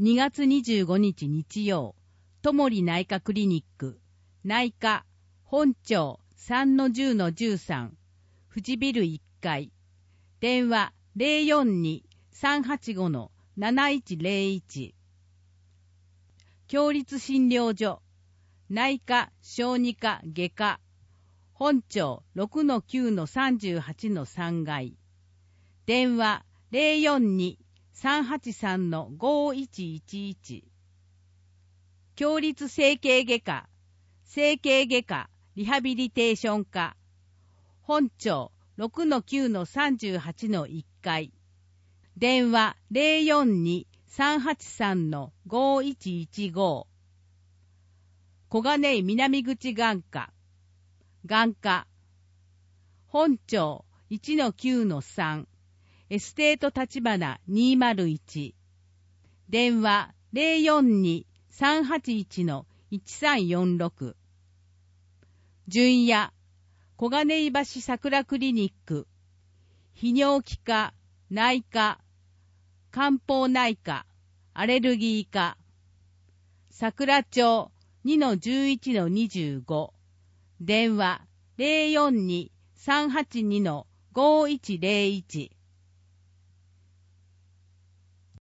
2月25日日曜、ともり内科クリニック、内科、本町 3-10-13、富士ビル1階、電話 042-385-7101、共立診療所、内科、小児科、外科、本町 6-9-38-3 階、電話 042-383-5111、共立整形外科、整形外科、リハビリテーション科、本町 6-9-38-1 階、電話 042-383-5115、小金井南口眼科、眼科、本町 1-9-3、エステート立花201、電話 042-381-1346、純也、小金井橋桜クリニック、泌尿器科、内科、漢方内科、アレルギー科、桜町 2-11-25、電話 042-382-5101